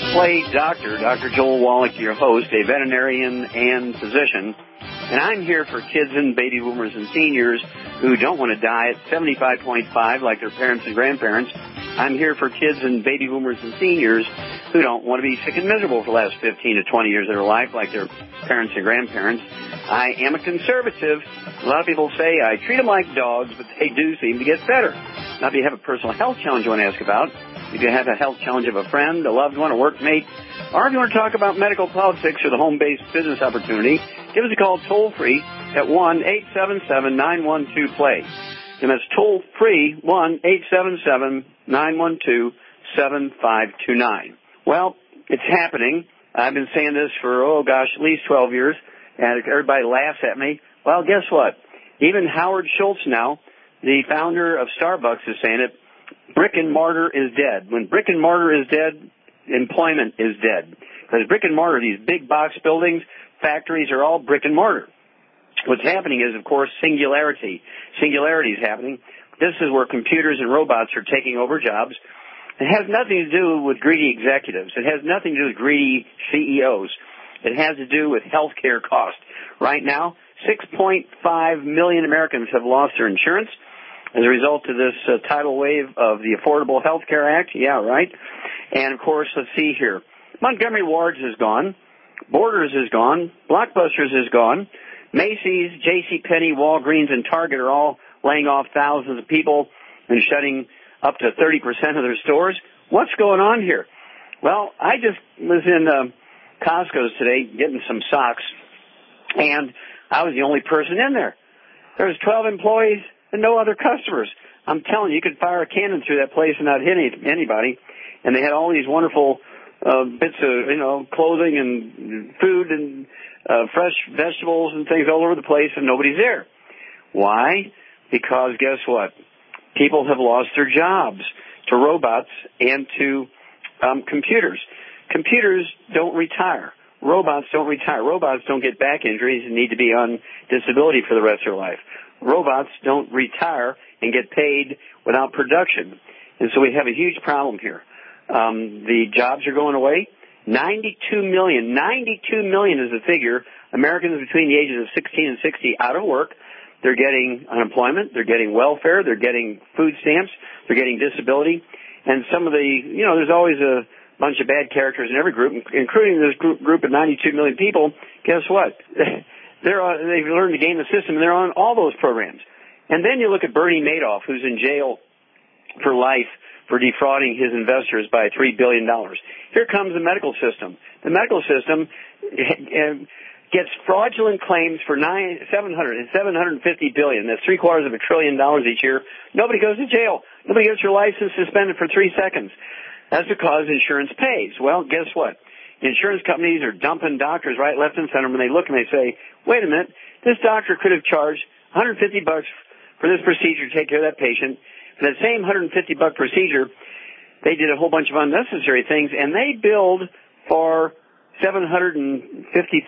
Play Doctor, Dr. Joel Wallach, your host, a veterinarian and physician. And I'm here for kids and baby boomers and seniors who don't want to die at 75.5 like their parents and grandparents. I'm here for kids and baby boomers and seniors who don't want to be sick and miserable for the last 15 to 20 years of their life like their parents and grandparents. I am a conservative. A lot of people say I treat them like dogs, but they do seem to get better. Now, if you have a personal health challenge you want to ask about, if you have a health challenge of a friend, a loved one, a workmate, or if you want to talk about medical politics or the home-based business opportunity, give us a call toll-free at 1-877-912-PLAY. And that's toll-free, 1-877-912-7529. Well, it's happening. I've been saying this for, at least 12 years, and everybody laughs at me. Well, guess what? Even Howard Schultz now, the founder of Starbucks, is saying it. Brick and mortar is dead. When brick and mortar is dead, employment is dead. Because brick and mortar, these big box buildings, factories are all brick and mortar. What's happening is, of course, singularity. Singularity is happening. This is where computers and robots are taking over jobs. It has nothing to do with greedy executives. It has nothing to do with greedy CEOs. It has to do with health care costs. Right now, 6.5 million Americans have lost their insurance as a result of this tidal wave of the Affordable Health Care Act. Yeah, right. And, of course, let's see here. Montgomery Ward's is gone. Borders is gone. Blockbusters is gone. Macy's, JCPenney, Walgreens, and Target are all laying off thousands of people and shutting up to 30% of their stores. What's going on here? Well, I just was in Costco's today getting some socks, and I was the only person in there. There was 12 employees and no other customers. I'm telling you, you could fire a cannon through that place and not hit anybody. And they had all these wonderful bits of, clothing and food and fresh vegetables and things all over the place, and nobody's there. Why? Because guess what? People have lost their jobs to robots and to computers. Computers don't retire. Robots don't retire. Robots don't get back injuries and need to be on disability for the rest of their life. Robots don't retire and get paid without production. And so we have a huge problem here. The jobs are going away. 92 million is the figure. Americans between the ages of 16 and 60 out of work. They're getting unemployment. They're getting welfare. They're getting food stamps. They're getting disability. And some of the, there's always a bunch of bad characters in every group, including this group of 92 million people. Guess what? They've learned to game the system, and they're on all those programs. And then you look at Bernie Madoff, who's in jail for life for defrauding his investors by $3 billion. Here comes the medical system. The medical system gets fraudulent claims for $750 billion. That's $750 billion each year. Nobody goes to jail. Nobody gets your license suspended for 3 seconds. That's because insurance pays. Well, guess what? Insurance companies are dumping doctors right, left, and center when they look and they say, wait a minute, this doctor could have charged $150 for this procedure to take care of that patient. For that same $150 procedure, they did a whole bunch of unnecessary things, and they billed for $750,000.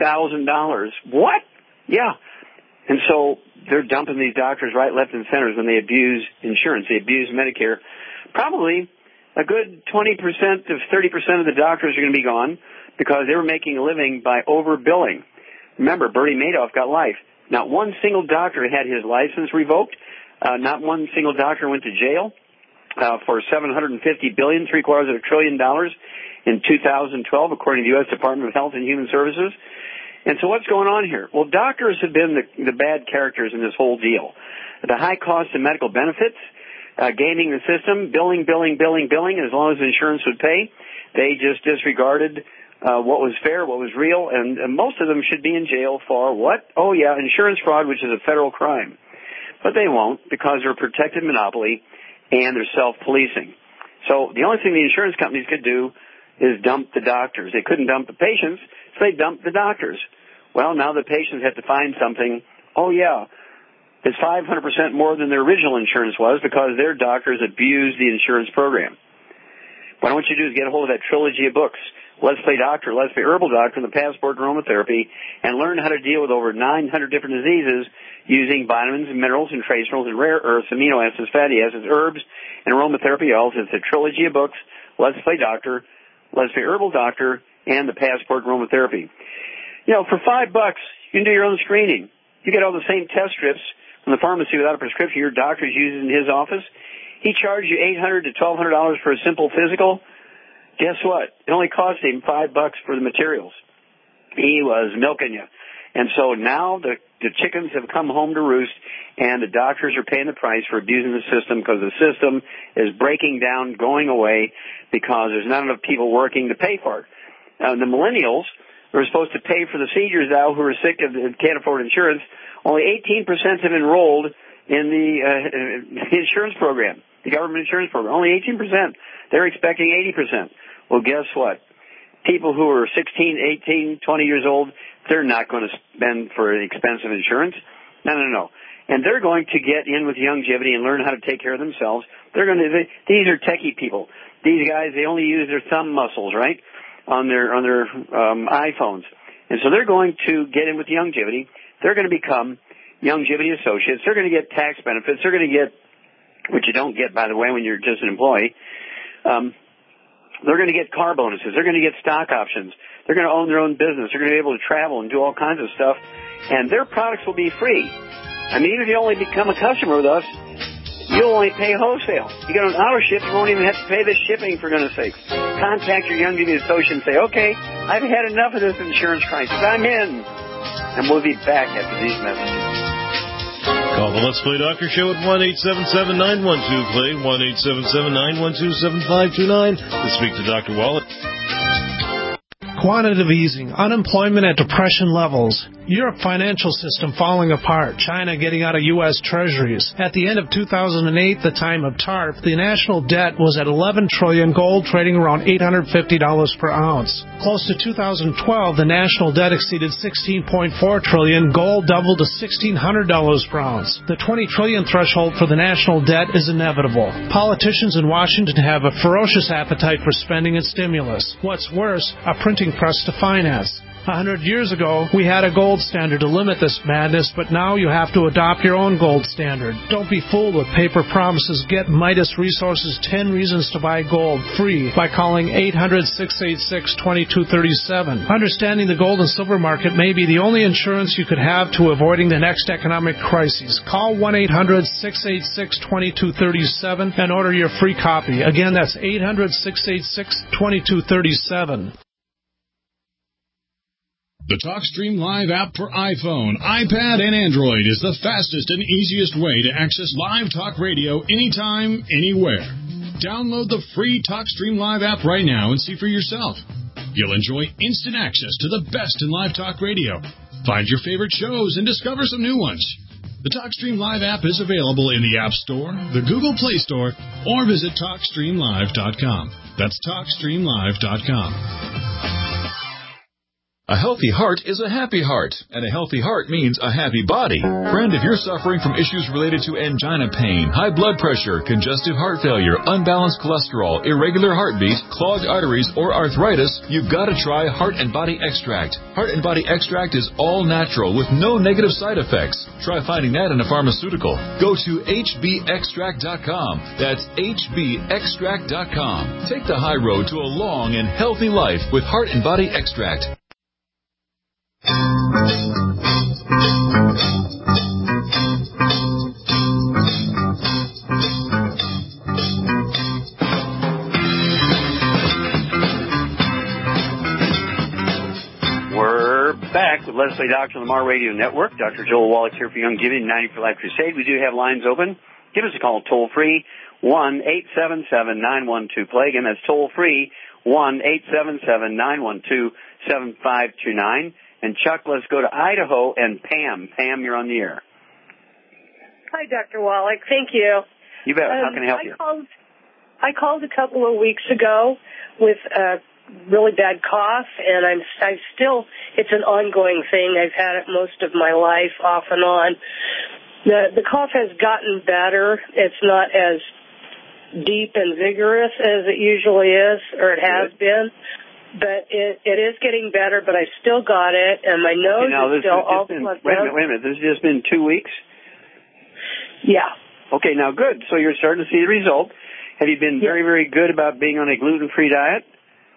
What? Yeah. And so they're dumping these doctors right, left, and center when they abuse insurance. They abuse Medicare. Probably a good 20% to 30% of the doctors are going to be gone because they were making a living by overbilling. Remember, Bernie Madoff got life. Not one single doctor had his license revoked. Not one single doctor went to jail for $750 billion, $750 billion in 2012, according to the U.S. Department of Health and Human Services. And so what's going on here? Well, doctors have been the bad characters in this whole deal. The high cost of medical benefits, gaming the system, billing, as long as insurance would pay. They just disregarded what was fair, what was real, and most of them should be in jail for what? Oh, yeah, insurance fraud, which is a federal crime. But they won't because they're a protected monopoly and they're self-policing. So the only thing the insurance companies could do is dump the doctors. They couldn't dump the patients, so they dumped the doctors. Well, now the patients have to find something. Oh, yeah, it's 500% more than their original insurance was because their doctors abused the insurance program. What I want you to do is get a hold of that trilogy of books, Let's Play Doctor, Let's Play Herbal Doctor, and the Passport to Aromatherapy, and learn how to deal with over 900 different diseases using vitamins and minerals and trace minerals and rare earths, amino acids, fatty acids, herbs, and aromatherapy oils. It's a trilogy of books, Let's Play Doctor, Let's Say Herbal Doctor, and the Passport Aromatherapy. You know, for $5, you can do your own screening. You get all the same test strips from the pharmacy without a prescription your doctor's using in his office. He charged you $800 to $1,200 for a simple physical. Guess what? It only cost him $5 for the materials. He was milking you. And so now the chickens have come home to roost, and the doctors are paying the price for abusing the system because the system is breaking down, going away, because there's not enough people working to pay for it. The millennials who are supposed to pay for the seniors now who are sick and can't afford insurance, only 18% have enrolled in the insurance program, the government insurance program. Only 18%. They're expecting 80%. Well, guess what? People who are 16, 18, 20 years old, they're not going to spend for expensive insurance. No. And they're going to get in with longevity and learn how to take care of themselves. These are techie people. These guys, they only use their thumb muscles, right, on their iPhones. And so they're going to get in with longevity. They're going to become longevity associates. They're going to get tax benefits. They're going to get, which you don't get, by the way, when you're just an employee. They're going to get car bonuses. They're going to get stock options. They're going to own their own business. They're going to be able to travel and do all kinds of stuff. And their products will be free. I mean, even if you only become a customer with us, you'll only pay wholesale. You get an auto ship, you won't even have to pay the shipping, for goodness sakes. Contact your longevity associate and say, okay, I've had enough of this insurance crisis. I'm in. And we'll be back after these messages. Call the Let's Play Doctor Show at 1-877-912-PLAY, 1-877-912-7529 to speak to Dr. Wallach. Quantitative easing, unemployment at depression levels, Europe financial system falling apart, China getting out of U.S. treasuries. At the end of 2008, the time of TARP, the national debt was at $11 trillion, gold trading around $850 per ounce. Close to 2012, the national debt exceeded $16.4 trillion, gold doubled to $1,600 per ounce. The $20 trillion threshold for the national debt is inevitable. Politicians in Washington have a ferocious appetite for spending and stimulus. What's worse, a printing press to finance. 100 years ago, we had a gold standard to limit this madness, but now you have to adopt your own gold standard. Don't be fooled with paper promises. Get Midas Resources 10 Reasons to Buy Gold free by calling 800-686-2237. Understanding the gold and silver market may be the only insurance you could have to avoiding the next economic crisis. Call 1-800-686-2237 and order your free copy. Again, that's 800-686-2237. The TalkStream Live app for iPhone, iPad, and Android is the fastest and easiest way to access live talk radio anytime, anywhere. Download the free TalkStream Live app right now and see for yourself. You'll enjoy instant access to the best in live talk radio. Find your favorite shows and discover some new ones. The TalkStream Live app is available in the App Store, the Google Play Store, or visit TalkStreamLive.com. That's TalkStreamLive.com. A healthy heart is a happy heart, and a healthy heart means a happy body. Friend, if you're suffering from issues related to angina pain, high blood pressure, congestive heart failure, unbalanced cholesterol, irregular heartbeat, clogged arteries, or arthritis, you've got to try Heart and Body Extract. Heart and Body Extract is all natural with no negative side effects. Try finding that in a pharmaceutical. Go to hbextract.com. That's hbextract.com. Take the high road to a long and healthy life with Heart and Body Extract. We're back with Leslie Doctor on the Mar Radio Network. Dr. Joel Wallach here for Young Giving, 90 for Life Crusade. We do have lines open. Give us a call toll-free, 1-877-912-PLAY. Again, that's toll-free, 1-877-912-7529. And Chuck, let's go to Idaho and Pam. Pam, you're on the air. Hi, Dr. Wallach. Thank you. You bet. How can I help you? I called a couple of weeks ago with a really bad cough, and I'm still, it's an ongoing thing. I've had it most of my life, off and on. The cough has gotten better. It's not as deep and vigorous as it usually is, or it has been. But it is getting better, but I still got it, and my nose is still all plugged Wait a minute. This has just been 2 weeks? Yeah. Okay, now good. So you're starting to see the result. Have you been very, very good about being on a gluten-free diet?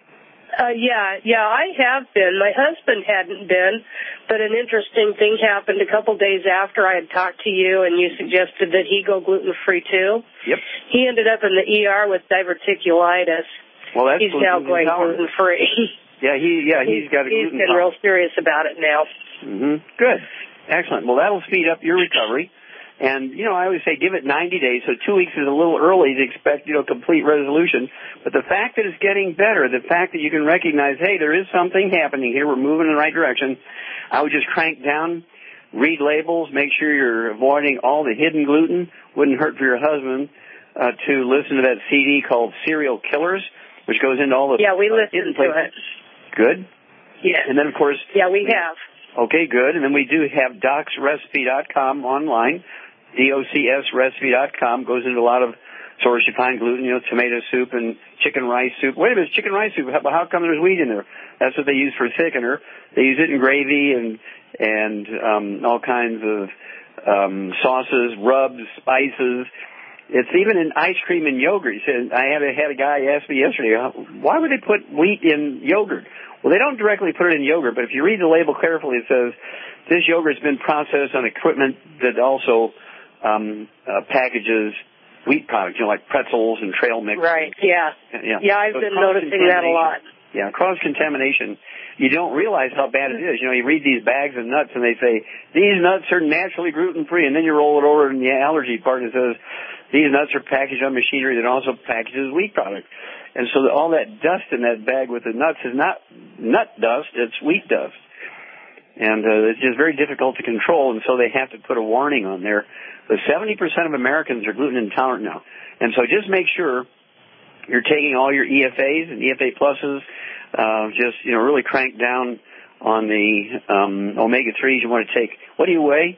Yeah, I have been. My husband hadn't been, but an interesting thing happened a couple days after I had talked to you, and you suggested that he go gluten-free too. Yep. He ended up in the ER with diverticulitis. Well, that's he's now going gluten-free. He's got a gluten He's been real serious about it now. Mm-hmm. Good. Excellent. Well, that'll speed up your recovery. And, I always say give it 90 days, so 2 weeks is a little early to expect, complete resolution. But the fact that it's getting better, the fact that you can recognize, hey, there is something happening here, we're moving in the right direction, I would just crank down, read labels, make sure you're avoiding all the hidden gluten. Wouldn't hurt for your husband to listen to that CD called Serial Killers, which goes into all the we listened to it. Good. Yeah. And then, of course... Yeah, we have. Okay, good. And then we do have docsrecipe.com online. DOCSrecipe.com goes into a lot of sources you find gluten, tomato soup and chicken rice soup. Wait a minute, chicken rice soup, how come there's wheat in there? That's what they use for thickener. They use it in gravy and all kinds of sauces, rubs, spices. It's even in ice cream and yogurt. I had a guy ask me yesterday, why would they put wheat in yogurt? Well, they don't directly put it in yogurt, but if you read the label carefully, it says this yogurt's been processed on equipment that also packages wheat products, like pretzels and trail mix. Right, yeah. Yeah, I've been noticing that a lot. Yeah, cross-contamination. You don't realize how bad it is. You read these bags of nuts, and they say, these nuts are naturally gluten-free, and then you roll it over in the allergy part, and it says, these nuts are packaged on machinery that also packages wheat products. And so all that dust in that bag with the nuts is not nut dust, it's wheat dust. And it's just very difficult to control, and so they have to put a warning on there. But 70% of Americans are gluten intolerant now. And so just make sure you're taking all your EFAs and EFA pluses, really crank down on the omega-3s you want to take. What do you weigh?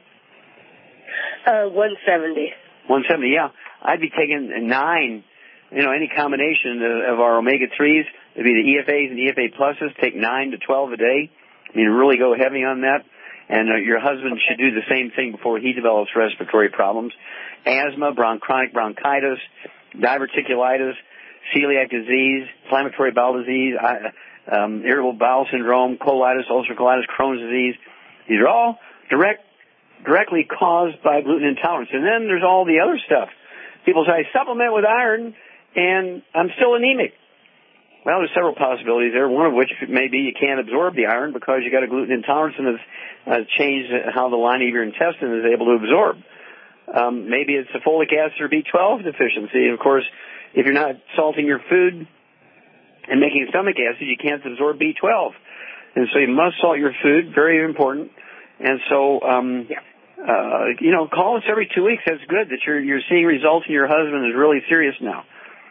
170. 170, yeah. I'd be taking 9, any combination of our omega-3s. It'd be the EFAs and EFA pluses. Take 9 to 12 a day. Really go heavy on that. And your husband should do the same thing before he develops respiratory problems. Asthma, chronic bronchitis, diverticulitis, celiac disease, inflammatory bowel disease, irritable bowel syndrome, colitis, ulcerative colitis, Crohn's disease. These are all directly caused by gluten intolerance. And then there's all the other stuff. People say, I supplement with iron, and I'm still anemic. Well, there's several possibilities there, one of which may be you can't absorb the iron because you got a gluten intolerance and it's changed how the lining of your intestine is able to absorb. Maybe it's a folic acid or B12 deficiency. Of course, if you're not salting your food and making stomach acid, you can't absorb B12. And so you must salt your food, very important. And so, call us every 2 weeks. That's good that you're seeing results and your husband is really serious now.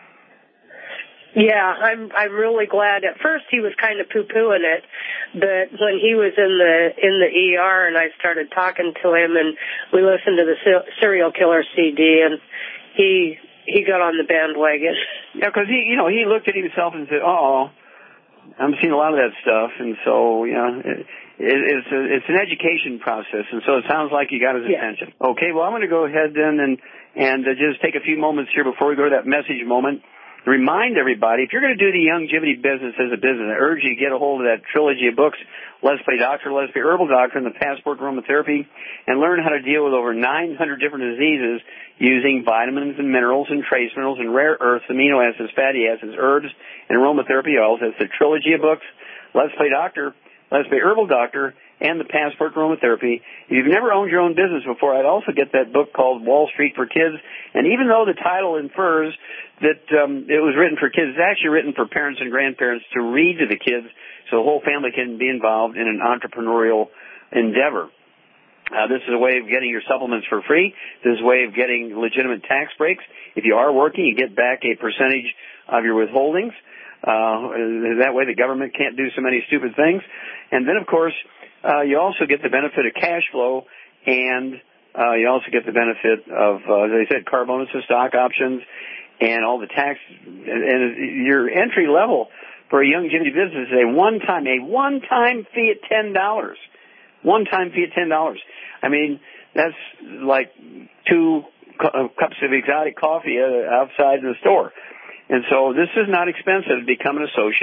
Yeah, I'm really glad. At first he was kind of poo-pooing it, but when he was in the ER and I started talking to him and we listened to the Serial Killer CD and he got on the bandwagon. Yeah, because he looked at himself and said, "Oh, I'm seeing a lot of that stuff," and so it's an education process, and so it sounds like you got his attention. Okay, well I'm going to go ahead then and just take a few moments here before we go to that message moment. Remind everybody, if you're going to do the longevity business as a business, I urge you to get a hold of that trilogy of books, Let's Play Doctor, Let's Play Herbal Doctor, and the Passport Aromatherapy, and learn how to deal with over 900 different diseases using vitamins and minerals and trace minerals and rare earths, amino acids, fatty acids, herbs, and aromatherapy oils. That's the trilogy of books, Let's Play Doctor, Let's Play Herbal Doctor, and the Passport Aromatherapy. If you've never owned your own business before, I'd also get that book called Wall Street for Kids. And even though the title infers that it was written for kids, it's actually written for parents and grandparents to read to the kids so the whole family can be involved in an entrepreneurial endeavor. This is a way of getting your supplements for free. This is a way of getting legitimate tax breaks. If you are working, you get back a percentage of your withholdings. That way the government can't do so many stupid things. And then, of course, you also get the benefit of cash flow, and you also get the benefit of, as I said, car bonuses, stock options, and all the tax. And your entry level for a longevity business is a one-time fee at $10. One-time fee at $10. I mean, that's like 2 cups of exotic coffee outside the store. And so this is not expensive to become an associate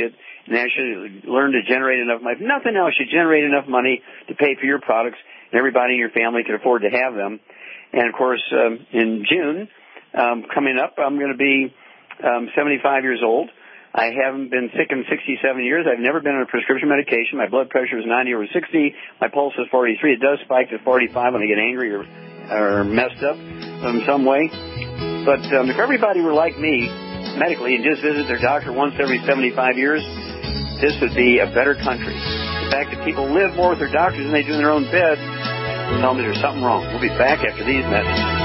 and actually learn to generate enough money. If nothing else, you generate enough money to pay for your products, and everybody in your family can afford to have them. And, of course, in June, coming up, I'm going to be 75 years old. I haven't been sick in 67 years. I've never been on a prescription medication. My blood pressure is 90/60. My pulse is 43. It does spike to 45 when I get angry or messed up in some way. But if everybody were like me medically and just visit their doctor once every 75 years, this would be a better country. The fact that people live more with their doctors than they do in their own bed tell me there's something wrong. We'll be back after these messages.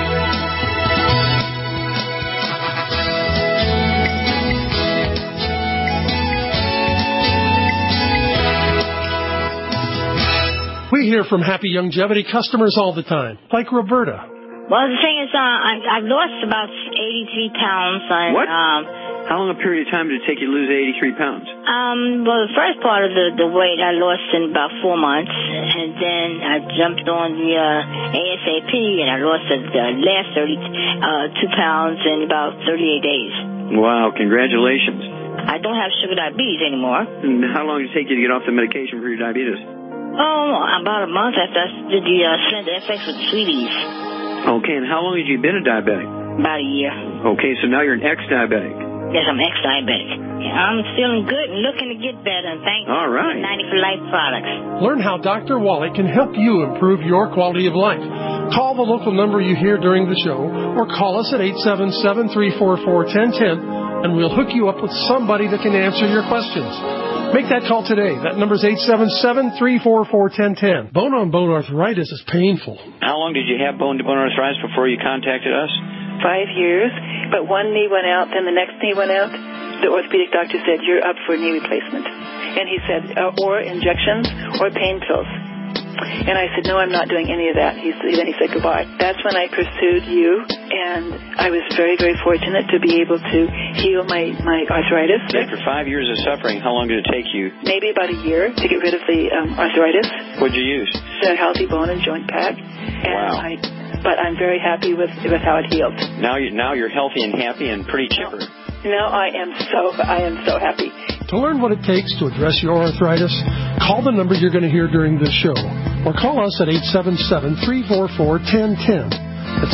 We hear from Happy Longevity customers all the time, like Roberta. Well, the thing is, I've lost about 83 pounds. What? How long a period of time did it take you to lose 83 pounds? Well, the first part of the weight I lost in about 4 months, and then I jumped on the ASAP, and I lost the last 2 pounds in about 38 days. Wow, congratulations. I don't have sugar diabetes anymore. And how long did it take you to get off the medication for your diabetes? Oh, about a month after I did the Slender FX with the Sweeties. Okay, and how long have you been a diabetic? About a year. Okay, so now you're an ex-diabetic. Yes, I'm ex-diabetic. I'm feeling good and looking to get better, and thanks All right. to 90 for Life products. Learn how Dr. Wally can help you improve your quality of life. Call the local number you hear during the show, or call us at 877-344-1010, and we'll hook you up with somebody that can answer your questions. Make that call today. That number is 877-344-1010. Bone-on-bone arthritis is painful. How long did you have bone-to-bone arthritis before you contacted us? 5 years, but one knee went out, then the next knee went out. The orthopedic doctor said, you're up for knee replacement. And he said, or injections or pain pills. And I said, no, I'm not doing any of that. Then he said goodbye. That's when I pursued you, and I was very, very fortunate to be able to heal my arthritis. After 5 years of suffering, how long did it take you? Maybe about a year to get rid of the arthritis. What did you use? The Healthy Bone and Joint Pack. And wow. But I'm very happy with how it healed. Now you're healthy and happy and pretty chipper. Now I am so happy. To learn what it takes to address your arthritis, call the number you're going to hear during this show, or call us at 877-344-1010. That's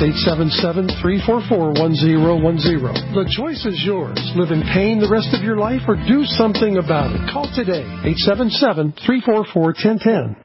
877-344-1010. The choice is yours. Live in pain the rest of your life or do something about it. Call today, 877-344-1010.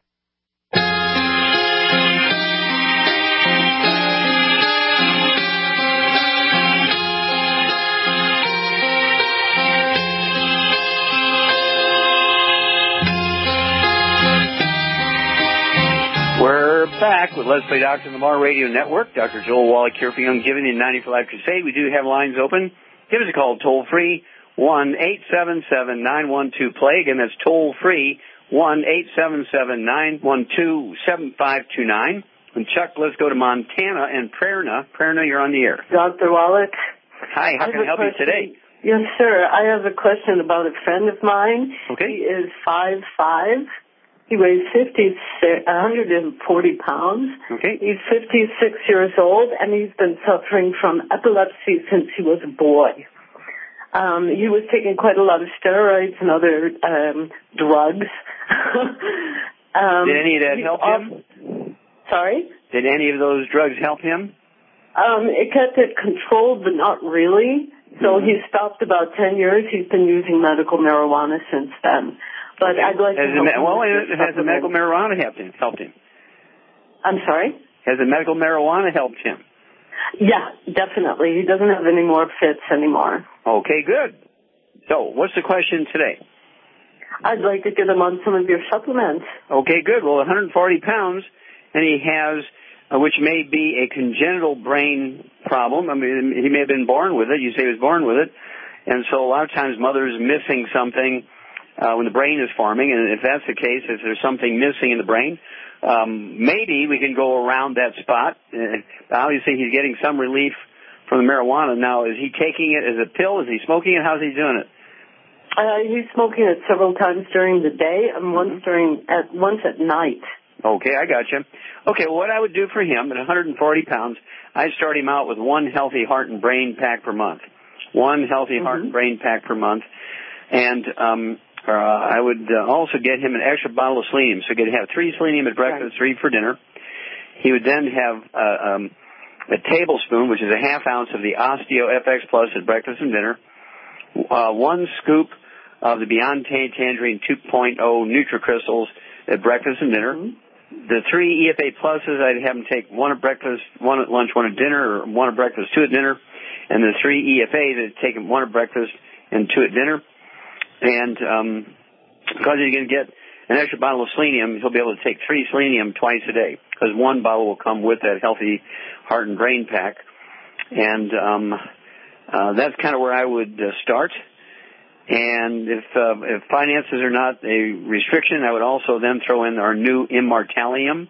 We're back with Let's Play Doctor on the Mar Radio Network. Dr. Joel Wallach here for Youngevity and 90 for Life Crusade. We do have lines open. Give us a call toll-free, 1-877-912-PLAY. Again, that's toll-free, 1-877-912-7529. And Chuck, let's go to Montana and Prerna. Prerna, you're on the air. Dr. Wallach. Hi, how can I help you today? Yes, sir. I have a question about a friend of mine. Okay. He is 5'5". He weighs 140 pounds. Okay. He's 56 years old, and he's been suffering from epilepsy since he was a boy. He was taking quite a lot of steroids and other drugs. Did any of that help him? Sorry? Did any of those drugs help him? It kept it controlled, but not really. So he stopped about 10 years. He's been using medical marijuana since then. But I'd like to help him. Has the medical marijuana helped him? I'm sorry? Has the medical marijuana helped him? Yeah, definitely. He doesn't have any more fits anymore. Okay, good. So, what's the question today? I'd like to get him on some of your supplements. Okay, good. Well, 140 pounds, and he has, which may be a congenital brain problem. I mean, he may have been born with it. You say he was born with it. And so a lot of times mothers missing something when the brain is forming, and if that's the case, if there's something missing in the brain, maybe we can go around that spot. Obviously, he's getting some relief from the marijuana. Now, is he taking it as a pill? Is he smoking it? How's he doing it? He's smoking it several times during the day and once at night. Okay, I got you. Okay, well, what I would do for him at 140 pounds, I'd start him out with one healthy heart and brain pack per month. One healthy heart and brain pack per month. And I would also get him an extra bottle of selenium. So he'd have 3 selenium at breakfast, 3 for dinner. He would then have a tablespoon, which is a half ounce of the Osteo FX Plus at breakfast and dinner, 1 scoop of the Beyond Tangerine 2.0 NutriCrystals at breakfast and dinner. Mm-hmm. The 3 EFA Pluses, I'd have him take 1 at breakfast, 1 at lunch, 1 at dinner, or 1 at breakfast, 2 at dinner. And the 3 EFAs, I'd take him 1 at breakfast and 2 at dinner. And because he's going to get an extra bottle of selenium, he'll be able to take 3 selenium twice a day, because 1 bottle will come with that healthy heart and brain pack. And that's kind of where I would start. And if finances are not a restriction, I would also then throw in our new Immortalium,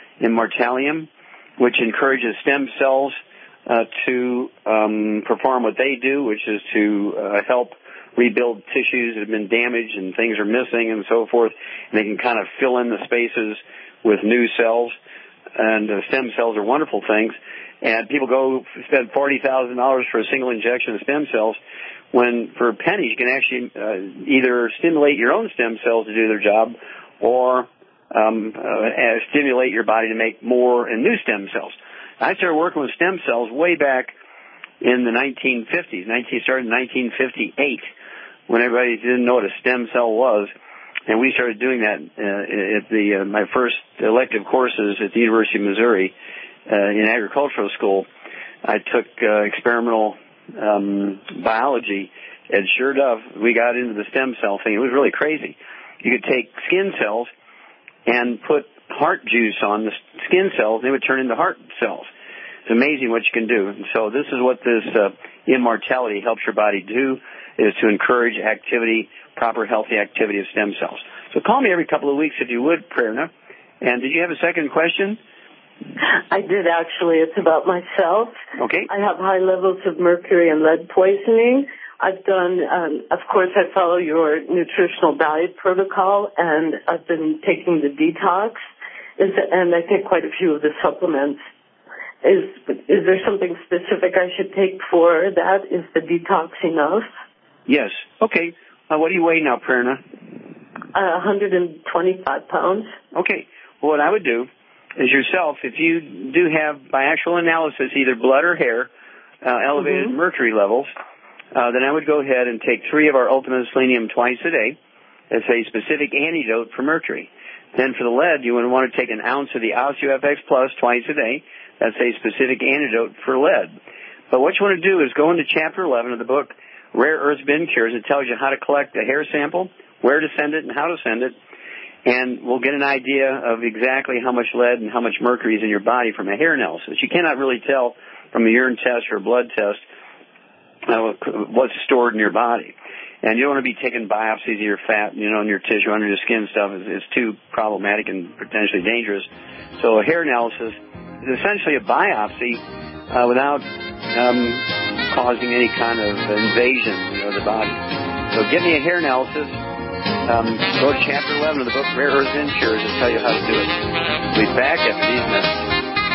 which encourages stem cells to perform what they do, which is to help rebuild tissues that have been damaged and things are missing and so forth. And they can kind of fill in the spaces with new cells. And stem cells are wonderful things. And people go spend $40,000 for a single injection of stem cells, when for pennies you can actually either stimulate your own stem cells to do their job, or stimulate your body to make more and new stem cells. I started working with stem cells way back in the 1950s. Started in 1958, when everybody didn't know what a stem cell was. And we started doing that at my first elective courses at the University of Missouri in agricultural school. I took experimental biology, and sure enough, we got into the stem cell thing. It was really crazy. You could take skin cells and put heart juice on the skin cells, and they would turn into heart cells. It's amazing what you can do. And so this is what this Immortality helps your body do, is to encourage activity, proper healthy activity of stem cells. So call me every couple of weeks if you would, Prerna. And did you have a second question? I did, actually. It's about myself. Okay. I have high levels of mercury and lead poisoning. I've done, of course, I follow your nutritional diet protocol, and I've been taking the detox, and I take quite a few of the supplements. Is there something specific I should take for that? Is the detox enough? Yes. Okay. What do you weigh now, Prerna? 125 pounds. Okay. Well, what I would do is yourself, if you do have, by actual analysis, either blood or hair, elevated mercury levels, then I would go ahead and take 3 of our Ultimate Selenium twice a day. That's a specific antidote for mercury. Then for the lead, you would want to take an ounce of the Osteo FX Plus twice a day. That's a specific antidote for lead. But what you want to do is go into Chapter 11 of the book, Rare Earth Bin Cures. It tells you how to collect a hair sample, where to send it, and how to send it. And we'll get an idea of exactly how much lead and how much mercury is in your body from a hair analysis. You cannot really tell from a urine test or a blood test what's stored in your body. And you don't want to be taking biopsies of your fat, and your tissue under your skin stuff is too problematic and potentially dangerous. So a hair analysis is essentially a biopsy without causing any kind of invasion of the body. So give me a hair analysis. Go to Chapter 11 of the book, Rare Earth Bin Cures, and tell you how to do it. We'll be back after these messages.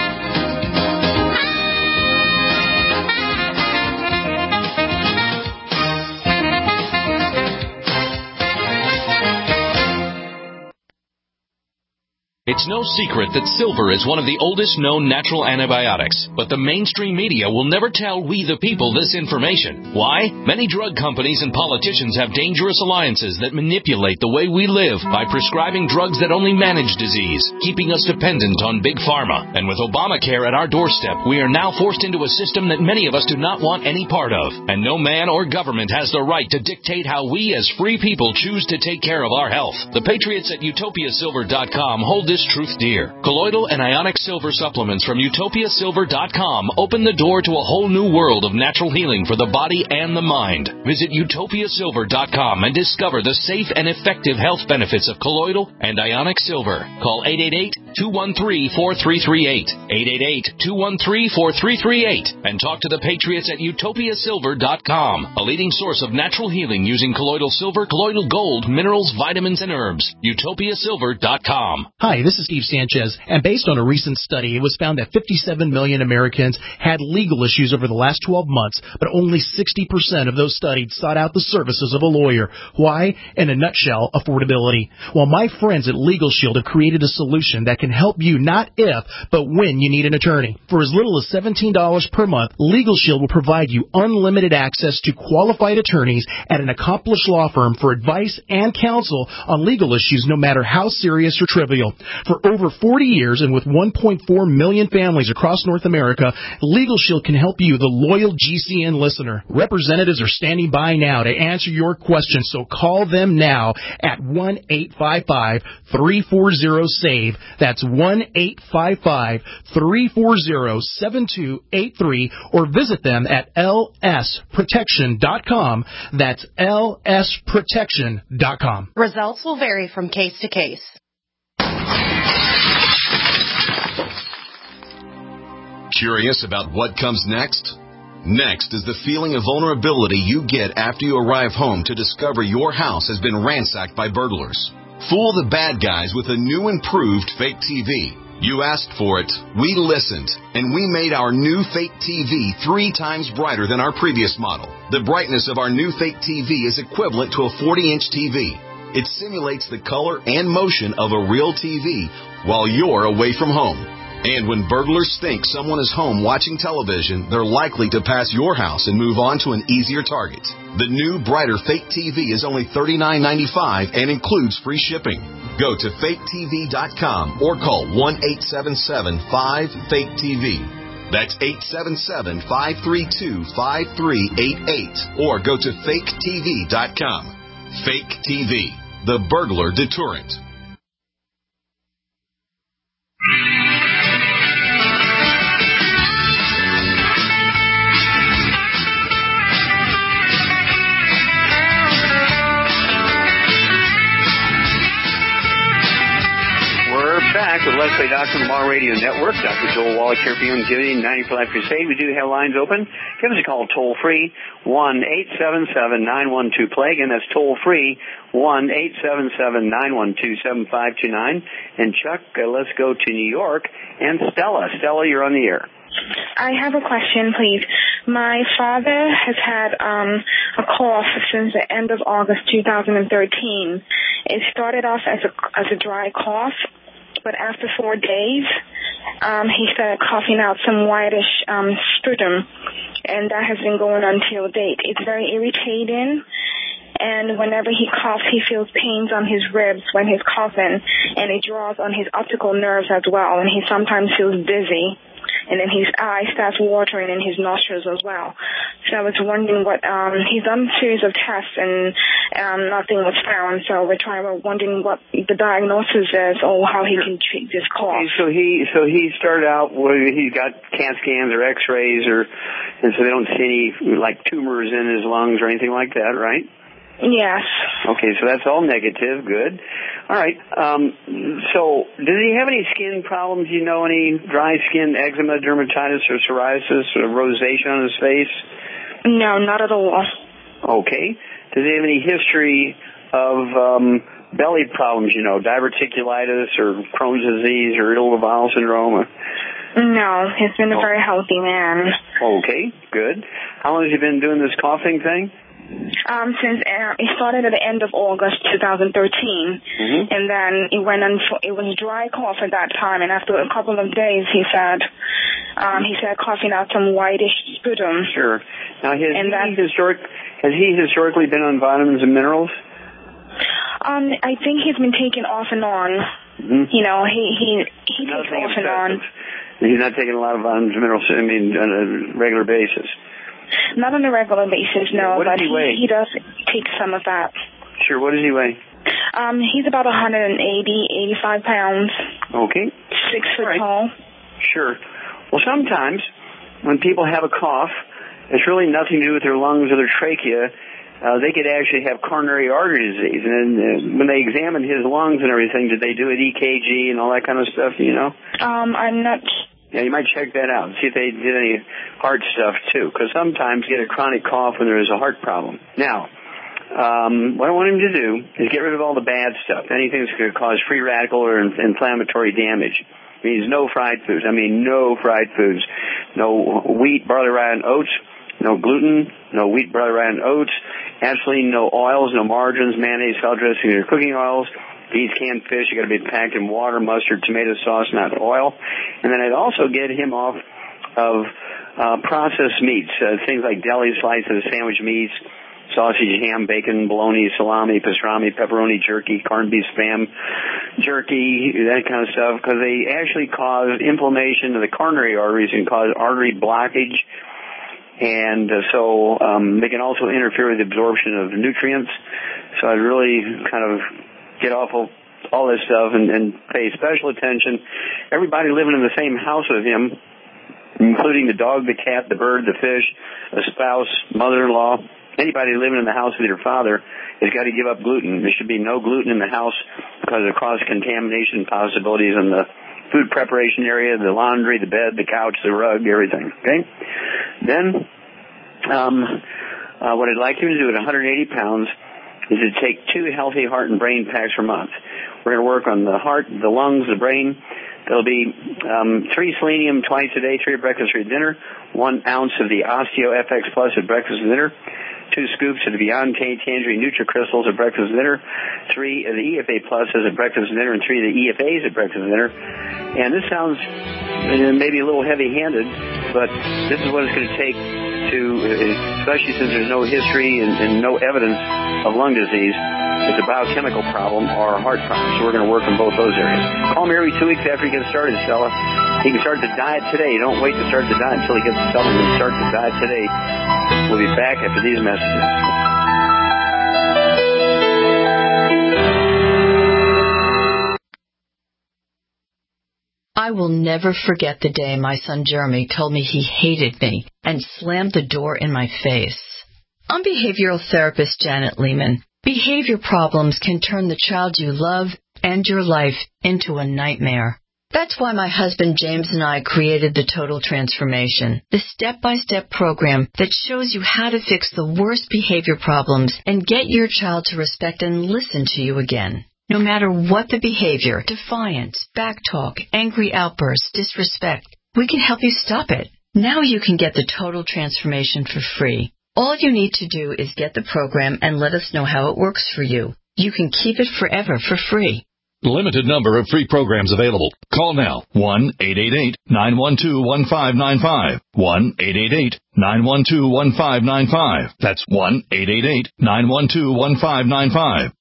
It's no secret that silver is one of the oldest known natural antibiotics, but the mainstream media will never tell we the people this information. Why? Many drug companies and politicians have dangerous alliances that manipulate the way we live by prescribing drugs that only manage disease, keeping us dependent on big pharma. And with Obamacare at our doorstep, we are now forced into a system that many of us do not want any part of. And no man or government has the right to dictate how we as free people choose to take care of our health. The patriots at utopiasilver.com hold this truth dear. Colloidal and ionic silver supplements from utopiasilver.com open the door to a whole new world of natural healing for the body and the mind. Visit utopiasilver.com and discover the safe and effective health benefits of colloidal and ionic silver. Call 888-213-4338. 888-213-4338. And talk to the Patriots at utopiasilver.com, a leading source of natural healing using colloidal silver, colloidal gold, minerals, vitamins, and herbs. utopiasilver.com. Hi, this is Steve Sanchez, and based on a recent study, it was found that 57 million Americans had legal issues over the last 12 months, but only 60% of those studied sought out the services of a lawyer. Why? In a nutshell, affordability. Well, my friends at Legal Shield have created a solution that can help you not if, but when you need an attorney. For as little as $17 per month, Legal Shield will provide you unlimited access to qualified attorneys at an accomplished law firm for advice and counsel on legal issues, no matter how serious or trivial. For over 40 years and with 1.4 million families across North America, Legal Shield can help you, the loyal GCN listener. Representatives are standing by now to answer your questions, so call them now at 1-855-340-SAVE. That's 1-855-340-7283, or visit them at lsprotection.com. That's lsprotection.com. Results will vary from case to case. Curious about what comes next? Next is the feeling of vulnerability you get after you arrive home to discover your house has been ransacked by burglars. Fool the bad guys with a new improved fake TV. You asked for it, we listened, and we made our new fake TV 3 times brighter than our previous model. The brightness of our new fake TV is equivalent to a 40-inch TV. It simulates the color and motion of a real TV while you're away from home. And when burglars think someone is home watching television, they're likely to pass your house and move on to an easier target. The new, brighter fake TV is only $39.95 and includes free shipping. Go to faketv.com or call 1-877-5-FAKE-TV. That's 877-532-5388. Or go to faketv.com. Fake TV, the burglar deterrent. Back with Leslie Doctor on the Law Radio Network. Dr. Joel Wallach here for you on Giving 90 for Life Crusade. We do have lines open. Give us a call toll free, 1-877-912-PLAY. Again, that's toll free, 1-877-912-7529. And Chuck, let's go to New York. And Stella. Stella, you're on the air. I have a question, please. My father has had a cough since the end of August 2013. It started off as a dry cough, but after 4 days, he started coughing out some whitish sputum, and that has been going on till date. It's very irritating, and whenever he coughs, he feels pains on his ribs when he's coughing, and it draws on his optical nerves as well, and he sometimes feels dizzy. And then his eye starts watering in his nostrils as well. So I was wondering what, he's done a series of tests and nothing was found. So we're wondering what the diagnosis is or how he can treat this cough. Okay, so he started out where he got CAT scans or x-rays and so they don't see any like tumors in his lungs or anything like that, right? Yes. Okay, so that's all negative. Good. All right. So does he have any skin problems? You know, any dry skin, eczema, dermatitis, or psoriasis, or rosacea on his face? No, not at all. Okay. Does he have any history of belly problems, you know, diverticulitis or Crohn's disease or irritable bowel syndrome? No, he's been a very healthy man. Okay, good. How long has he been doing this coughing thing? Since it started at the end of August 2013, and then it went on. It was dry cough at that time, and after a couple of days, he said coughing out some whitish sputum. Sure. Now, has he historically been on vitamins and minerals? I think he's been taking off and on. You know, he takes off and on. He's not taking a lot of vitamins and minerals. I mean, on a regular basis. Not on a regular basis, no, what but does he weigh? He does take some of that. Sure, what does he weigh? He's about 85 pounds. Okay. 6 foot tall. Sure. Well, sometimes when people have a cough, it's really nothing to do with their lungs or their trachea. they could actually have coronary artery disease. And then when they examined his lungs and everything, did they do an EKG and all that kind of stuff, you know? I'm not... Yeah, you might check that out and see if they did any heart stuff, too, because sometimes you get a chronic cough when there is a heart problem. Now, what I want him to do is get rid of all the bad stuff, anything that's going to cause free radical or inflammatory damage. It means no fried foods. I mean, no fried foods. No wheat, barley, rye, and oats. No gluten, no wheat, barley, rye, and oats. Absolutely no oils, no margarines, mayonnaise, salad dressing, or cooking oils. These canned fish are going to be packed in water, mustard, tomato sauce, not oil. And then I'd also get him off of processed meats, things like deli slices, sandwich meats, sausage, ham, bacon, bologna, salami, pastrami, pepperoni, jerky, corned beef spam, jerky, that kind of stuff, because they actually cause inflammation of the coronary arteries and cause artery blockage. And so they can also interfere with the absorption of nutrients. So I'd really kind of get off of all this stuff and pay special attention. Everybody living in the same house with him, including the dog, the cat, the bird, the fish, a spouse, mother-in-law, anybody living in the house with your father has got to give up gluten. There should be no gluten in the house because of cross-contamination possibilities in the food preparation area, the laundry, the bed, the couch, the rug, everything. Okay? Then what I'd like him to do at 180 pounds is to take 2 healthy heart and brain packs per month. We're going to work on the heart, the lungs, the brain. There'll be 3 selenium twice a day, 3 at breakfast, 3 at dinner, 1 ounce of the Osteo FX Plus at breakfast and dinner, 2 scoops of the Beyond Tangerine NutriCrystals at breakfast and dinner, 3 of the EFA Pluses at breakfast and dinner, and 3 of the EFAs at breakfast and dinner. And this sounds maybe a little heavy-handed, but this is what it's going to take to, especially since there's no history and no evidence of lung disease, it's a biochemical problem or a heart problem. So we're going to work on both those areas. Call me every 2 weeks after you get started, Stella. He can start the diet today. Don't wait to start the diet until he gets the supplement. Start the diet today. We'll be back after these messages. I will never forget the day my son Jeremy told me he hated me and slammed the door in my face. I'm behavioral therapist Janet Lehman. Behavior problems can turn the child you love and your life into a nightmare. That's why my husband James and I created the Total Transformation, the step-by-step program that shows you how to fix the worst behavior problems and get your child to respect and listen to you again. No matter what the behavior, defiance, backtalk, angry outbursts, disrespect, we can help you stop it. Now you can get the Total Transformation for free. All you need to do is get the program and let us know how it works for you. You can keep it forever for free. Limited number of free programs available. Call now. 1-888-912-1595. 1-888-912-1595. That's 1-888-912-1595.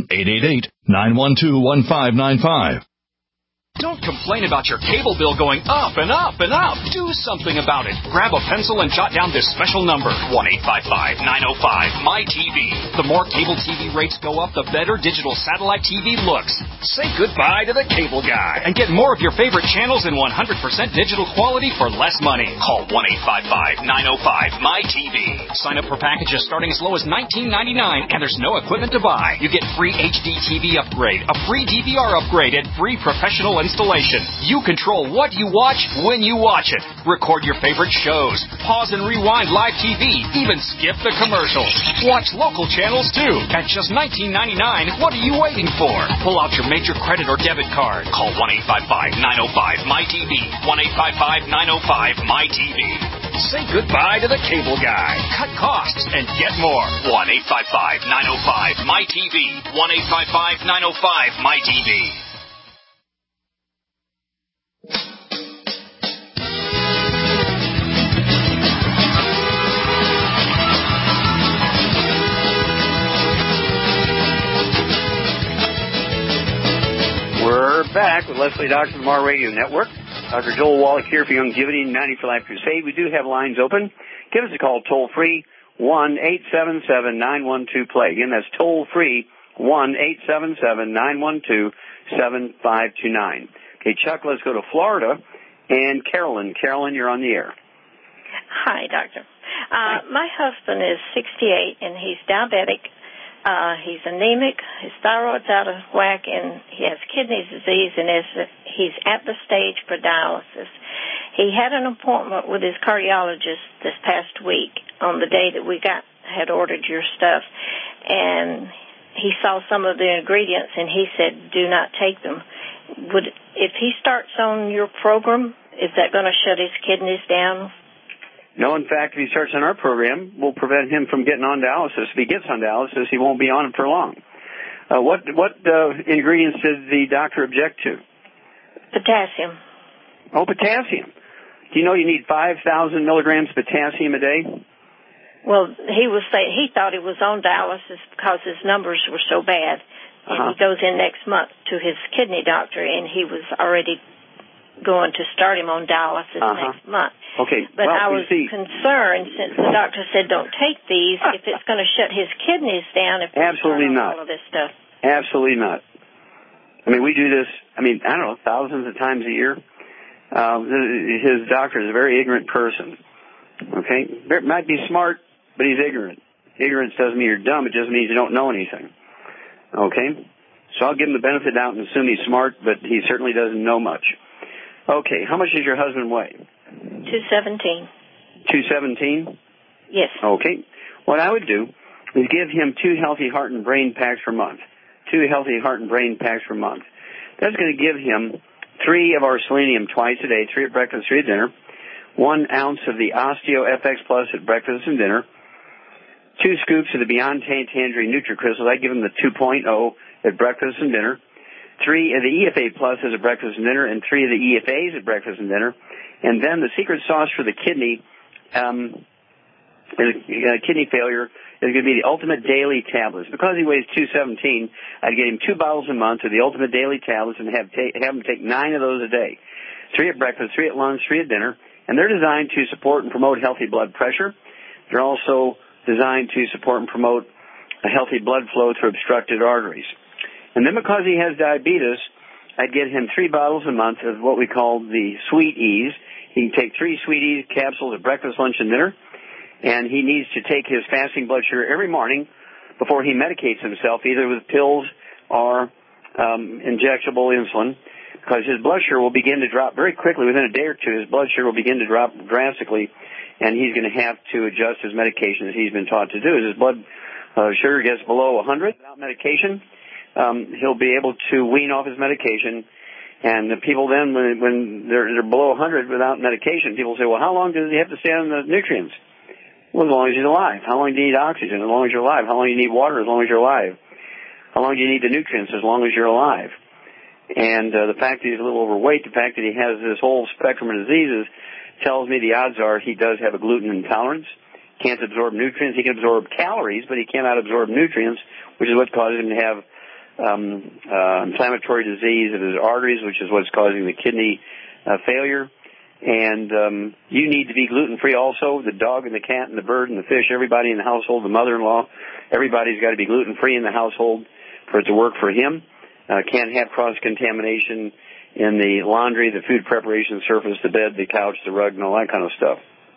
1-888-912-1595. Don't complain about your cable bill going up and up and up. Do something about it. Grab a pencil and jot down this special number, 1-855-905-MY-TV. The more cable TV rates go up, the better digital satellite TV looks. Say goodbye to the cable guy and get more of your favorite channels in 100% digital quality for less money. Call 1-855-905-MY-TV. Sign up for packages starting as low as $19.99, and there's no equipment to buy. You get free HD TV upgrade, a free DVR upgrade, and free professional installation. You control what you watch when you watch it. Record your favorite shows. Pause and rewind live TV. Even skip the commercials. Watch local channels too. At just $19.99, what are you waiting for? Pull out your major credit or debit card. Call 1-855-905-MY-TV. 1-855-905-MY-TV. Say goodbye to the cable guy. Cut costs and get more. 1-855-905-MY-TV. 1-855-905-MY-TV. We're back with Leslie Doctor from our radio network. Dr. Joel Wallach here for Youngevity 90 for Life Crusade. We do have lines open. Give us a call toll-free, 1-877-912-PLAY. Again, that's toll-free, 1-877-912-7529. Okay, Chuck, let's go to Florida. And Carolyn. Carolyn, you're on the air. Hi, Doctor. My husband is 68, and he's diabetic. He's anemic. His thyroid's out of whack, and he has kidney disease, and he's at the stage for dialysis. He had an appointment with his cardiologist this past week on the day that we had ordered your stuff, and he saw some of the ingredients, and he said, do not take them. If he starts on your program, is that going to shut his kidneys down? No, in fact, if he starts on our program, we'll prevent him from getting on dialysis. If he gets on dialysis, he won't be on it for long. What ingredients did the doctor object to? Potassium. Oh, potassium. Do you know you need 5,000 milligrams of potassium a day? Well, he thought he was on dialysis because his numbers were so bad. And he goes in next month to his kidney doctor, and he was already going to start him on dialysis next month. Okay. But I was concerned, since the doctor said don't take these, if it's going to shut his kidneys down if Absolutely not. all of this stuff. Absolutely not. I mean, we do this, I don't know, thousands of times a year. His doctor is a very ignorant person. Okay? Might be smart, but he's ignorant. Ignorance doesn't mean you're dumb. It just means you don't know anything. Okay? So I'll give him the benefit of the doubt and assume he's smart, but he certainly doesn't know much. Okay, how much does your husband weigh? 217. 217? Yes. Okay. What I would do is give him 2 healthy heart and brain packs per month. 2 healthy heart and brain packs per month. That's going to give him 3 of our selenium twice a day, 3 at breakfast, 3 at dinner, 1 ounce of the Osteo FX Plus at breakfast and dinner, 2 scoops of the Beyond Tangerine NutriCrystals. I give him the 2.0 at breakfast and dinner, 3 of the EFA Pluses at breakfast and dinner, and 3 of the EFAs at breakfast and dinner. And then the secret sauce for the kidney failure is going to be the Ultimate Daily Tablets. Because he weighs 217, I'd get him 2 bottles a month of the Ultimate Daily Tablets and have him take 9 of those a day. 3 at breakfast, 3 at lunch, 3 at dinner. And they're designed to support and promote healthy blood pressure. They're also designed to support and promote a healthy blood flow through obstructed arteries. And then because he has diabetes, I'd get him 3 bottles a month of what we call the Sweet Ease. He can take 3 Sweet Ease capsules at breakfast, lunch, and dinner. And he needs to take his fasting blood sugar every morning before he medicates himself, either with pills or injectable insulin, because his blood sugar will begin to drop very quickly. Within a day or two, his blood sugar will begin to drop drastically, and he's going to have to adjust his medication as he's been taught to do. As his blood sugar gets below 100 without medication, he'll be able to wean off his medication. And the people then, when they're below 100 without medication, people say, well, how long does he have to stay on the nutrients? Well, as long as he's alive. How long do you need oxygen? As long as you're alive. How long do you need water? As long as you're alive. How long do you need the nutrients? As long as you're alive. And the fact that he's a little overweight, the fact that he has this whole spectrum of diseases, tells me the odds are he does have a gluten intolerance, can't absorb nutrients. He can absorb calories, but he cannot absorb nutrients, which is what causes him to have inflammatory disease of his arteries, which is what's causing the kidney failure. And you need to be gluten-free also. The dog and the cat and the bird and the fish, everybody in the household, the mother-in-law, everybody's got to be gluten-free in the household for it to work for him. Can't have cross-contamination in the laundry, the food preparation surface, the bed, the couch, the rug, and all that kind of stuff.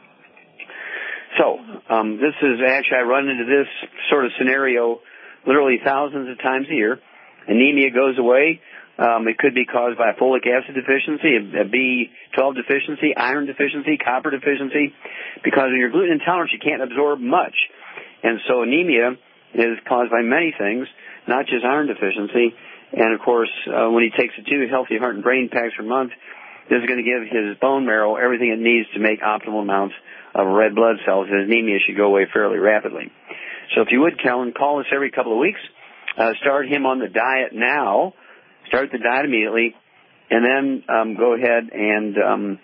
So this is actually, I run into this sort of scenario literally thousands of times a year. Anemia goes away. It could be caused by a folic acid deficiency, a B12 deficiency, iron deficiency, copper deficiency, because when you're gluten intolerant, you can't absorb much. And so anemia is caused by many things, not just iron deficiency. And, of course, when he takes the 2 healthy heart and brain packs per month, this is going to give his bone marrow everything it needs to make optimal amounts of red blood cells, and anemia should go away fairly rapidly. So if you would, Kellen, call us every couple of weeks. Start him on the diet now. Start the diet immediately, and then go ahead and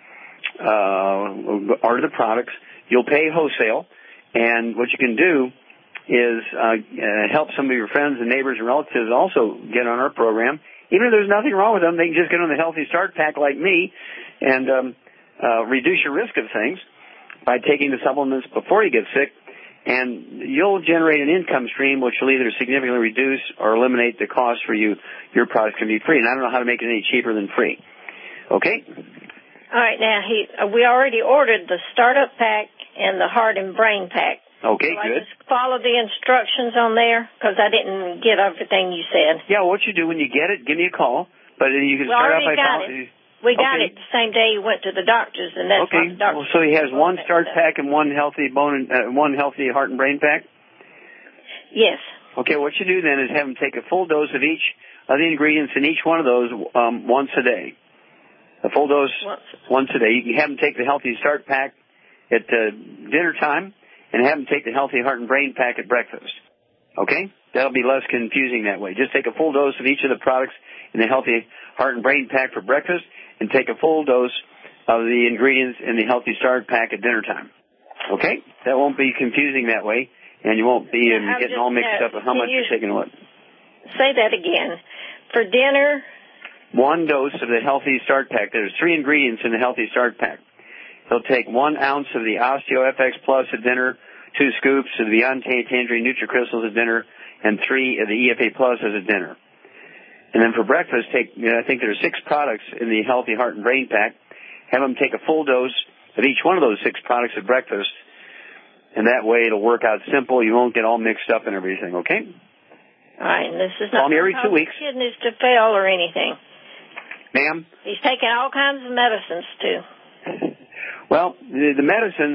order the products. You'll pay wholesale, and what you can do is help some of your friends and neighbors and relatives also get on our program. Even if there's nothing wrong with them, they can just get on the Healthy Start Pack like me and reduce your risk of things by taking the supplements before you get sick. And you'll generate an income stream which will either significantly reduce or eliminate the cost for you. Your products can be free. And I don't know how to make it any cheaper than free. Okay? All right. Now, we already ordered the startup pack and the heart and brain pack. Okay, so good. I just follow the instructions on there because I didn't get everything you said. Yeah, what you do when you get it, give me a call. But you can start off by following. We got it the same day you went to the doctors, and that's okay. what the doctor. Well, so he has one start pack and one healthy one healthy heart and brain pack. Yes. Okay, what you do then is have him take a full dose of each of the ingredients in each one of those once a day. A full dose once a day. You can have him take the healthy start pack at dinner time, and have him take the healthy heart and brain pack at breakfast. Okay? That'll be less confusing that way. Just take a full dose of each of the products in the healthy heart and brain pack for breakfast, and take a full dose of the ingredients in the healthy start pack at dinner time. Okay? That won't be confusing that way, and you won't be getting all mixed up with how much you're taking what. Say that again. For dinner, one dose of the healthy start pack. There's 3 ingredients in the healthy start pack. He'll take 1 ounce of the OsteoFX Plus at dinner, 2 scoops of the Beyond Tangerine NutriCrystals at dinner, and 3 of the EFA Plus at dinner. And then for breakfast, I think there's 6 products in the Healthy Heart and Brain Pack. Have them take a full dose of each one of those 6 products at breakfast, and that way it'll work out simple. You won't get all mixed up and everything, okay? All right, and this is not call me every 2 weeks. Kidneys to fail or anything. Ma'am? He's taking all kinds of medicines, too. Well, the medicines,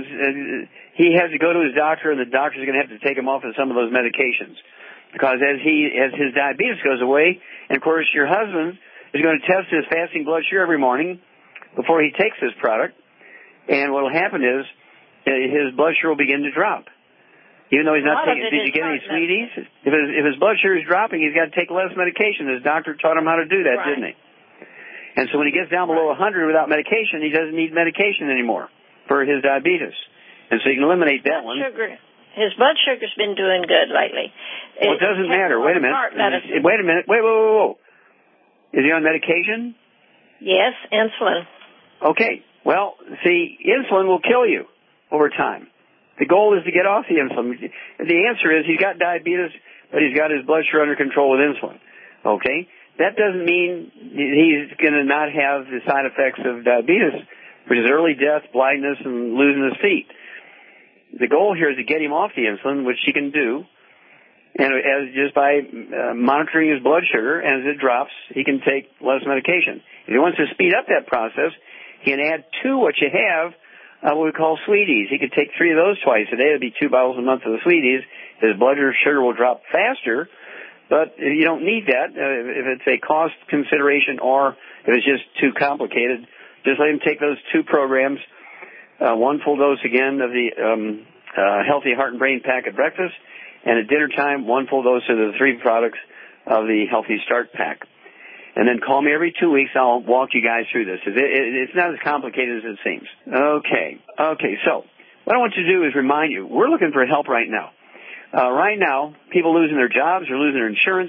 he has to go to his doctor, and the doctor's going to have to take him off of some of those medications. Because as his diabetes goes away, and of course your husband is going to test his fasting blood sugar every morning before he takes this product, and what will happen is his blood sugar will begin to drop. Even though he's not taking, did you get any sweeties? If his blood sugar is dropping, he's got to take less medication. His doctor taught him how to do that, didn't he? And so when he gets down below 100 without medication, he doesn't need medication anymore for his diabetes. And so you can eliminate that one. His blood sugar's been doing good lately. Well, it doesn't matter. Wait a minute. Wait a minute. Whoa. Is he on medication? Yes, insulin. Okay. Well, see, insulin will kill you over time. The goal is to get off the insulin. The answer is he's got diabetes, but he's got his blood sugar under control with insulin. Okay? That doesn't mean he's going to not have the side effects of diabetes, which is early death, blindness, and losing his feet. The goal here is to get him off the insulin, which he can do, and just by monitoring his blood sugar, and as it drops, he can take less medication. If he wants to speed up that process, he can add to what you have, what we call sweeties. He could take 3 of those twice a day. It would be 2 bottles a month of the sweeties. His blood sugar will drop faster, but you don't need that. If it's a cost consideration or if it's just too complicated, just let him take those 2 programs, 1 full dose again of the Healthy Heart and Brain Pack at breakfast, and at dinner time, 1 full dose of the 3 products of the Healthy Start Pack. And then call me every 2 weeks. I'll walk you guys through this. It's not as complicated as it seems. Okay, so what I want you to do is remind you, we're looking for help right now. Right now, people losing their jobs or losing their insurance.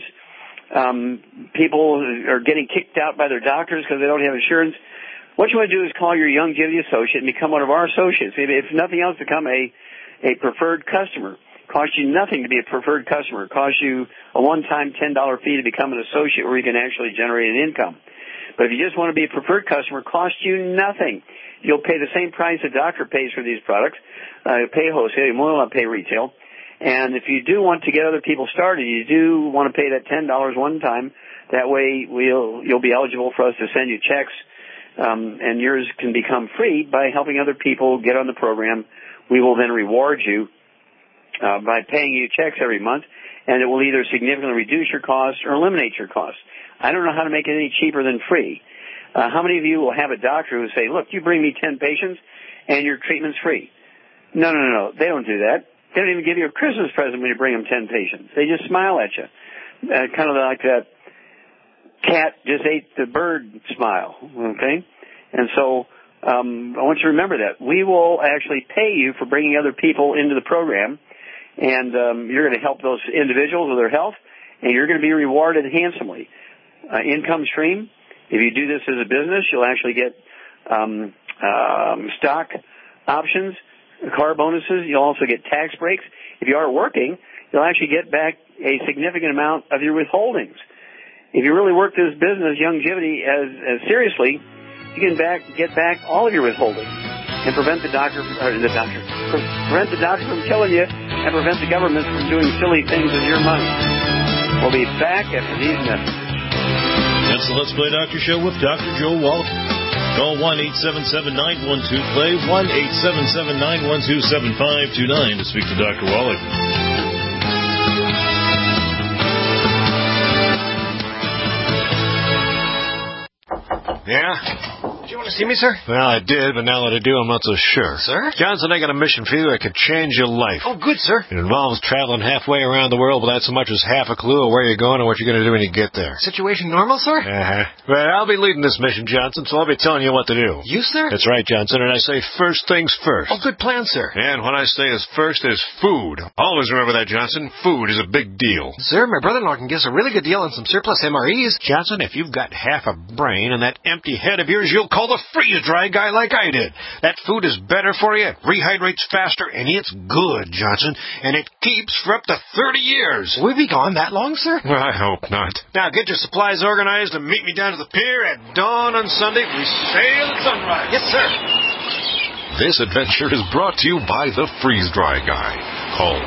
People are getting kicked out by their doctors because they don't have insurance. What you want to do is call your Youngevity associate and become one of our associates. If nothing else, become a preferred customer. Costs you nothing to be a preferred customer. It costs you a one-time $10 fee to become an associate where you can actually generate an income. But if you just want to be a preferred customer, it costs you nothing. You'll pay the same price a doctor pays for these products. Pay wholesale. You will not pay retail. And if you do want to get other people started, you do want to pay that $10 one time. That way you'll be eligible for us to send you checks, and yours can become free by helping other people get on the program. We will then reward you by paying you checks every month, and it will either significantly reduce your costs or eliminate your costs. I don't know how to make it any cheaper than free. How many of you will have a doctor who say, look, you bring me 10 patients and your treatment's free? No. They don't do that. They don't even give you a Christmas present when you bring them 10 patients. They just smile at you. Kind of like that cat just ate the bird smile, okay? And so I want you to remember that. We will actually pay you for bringing other people into the program, and you're going to help those individuals with their health, and you're going to be rewarded handsomely. Income stream, if you do this as a business, you'll actually get stock options, car bonuses. You'll also get tax breaks. If you are working, you'll actually get back a significant amount of your withholdings. If you really work this business, Youngevity, as seriously, you can get back all of your withholdings. and prevent the doctor from killing you, and prevent the government from doing silly things with your money. We'll be back after these messages. That's the Let's Play Doctor Show with Dr. Joe Wallach. Call 1-877-912-PLAY, 1-877-912-7529 to speak to Dr. Wallach. Yeah? Did you want to see me, sir? Well, I did, but now that I do, I'm not so sure. Sir? Johnson, I got a mission for you that could change your life. Oh, good, sir. It involves traveling halfway around the world without so much as half a clue of where you're going or what you're going to do when you get there. Situation normal, sir? Well, I'll be leading this mission, Johnson, so I'll be telling you what to do. You, sir? That's right, Johnson, and I say first things first. Oh, good plan, sir. And what I say is first is food. Always remember that, Johnson. Food is a big deal. Sir, my brother-in-law can give us a really good deal on some surplus MREs. Johnson, if you've got half a brain and that empty head of yours, you'll call the freeze-dry guy like I did. That food is better for you, it rehydrates faster, and it's good, Johnson, and it keeps for up to 30 years. Will we be gone that long, sir? Well, I hope not. Now, get your supplies organized and meet me down to the pier at dawn on Sunday. We sail at sunrise. Yes, sir. This adventure is brought to you by the Freeze Dry Guy. Call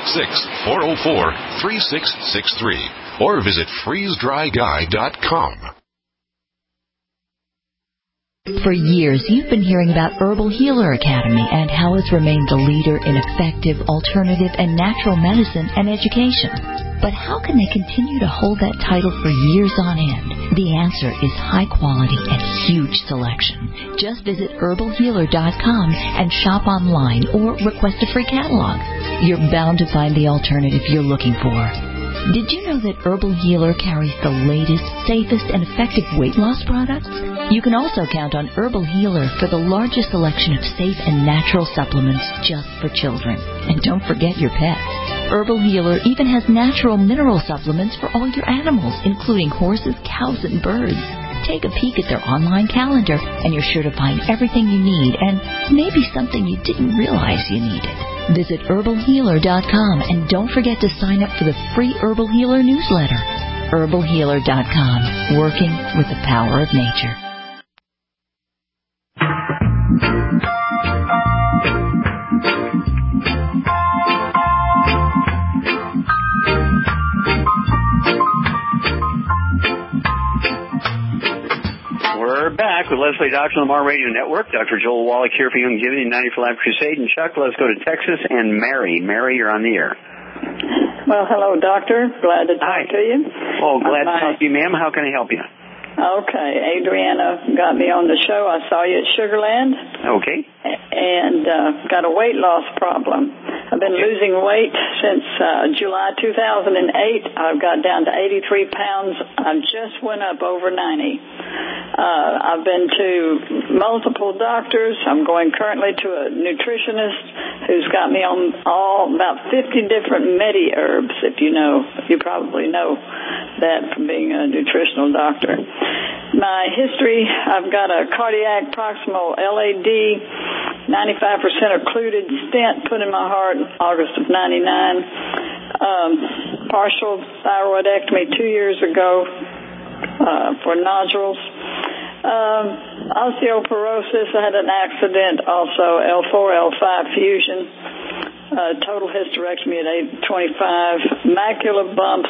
866-404-3663 or visit freezedryguy.com. For years, you've been hearing about Herbal Healer Academy and how it's remained the leader in effective, alternative, and natural medicine and education. But how can they continue to hold that title for years on end? The answer is high quality and huge selection. Just visit herbalhealer.com and shop online or request a free catalog. You're bound to find the alternative you're looking for. Did you know that Herbal Healer carries the latest, safest, and effective weight loss products? You can also count on Herbal Healer for the largest selection of safe and natural supplements just for children. And don't forget your pets. Herbal Healer even has natural mineral supplements for all your animals, including horses, cows, and birds. Take a peek at their online calendar, and you're sure to find everything you need and maybe something you didn't realize you needed. Visit herbalhealer.com and don't forget to sign up for the free Herbal Healer newsletter. herbalhealer.com, working with the power of nature. We're back with Leslie Dr. Lamar Radio Network. Dr. Joel Wallach here for Youngevity 90 for Life Crusade. And Chuck, let's go to Texas and Mary. Mary, you're on the air. Well, hello, Doctor. Glad to talk to you. Oh, glad to talk to you, ma'am. How can I help you? Okay. Adriana got me on the show. I saw you at Sugarland. Okay. And got a weight loss problem. I've been losing weight since July 2008. I've got down to 83 pounds. I just went up over 90. I've been to multiple doctors. I'm going currently to a nutritionist who's got me on about 50 different Medi-herbs, if you know. You probably know that from being a nutritional doctor. My history, I've got a cardiac proximal LAD, 95% occluded stent put in my heart in August of 99. Partial thyroidectomy 2 years ago for nodules. Osteoporosis, I had an accident also, L4, L5 fusion. Total hysterectomy at age 25. Macular bumps.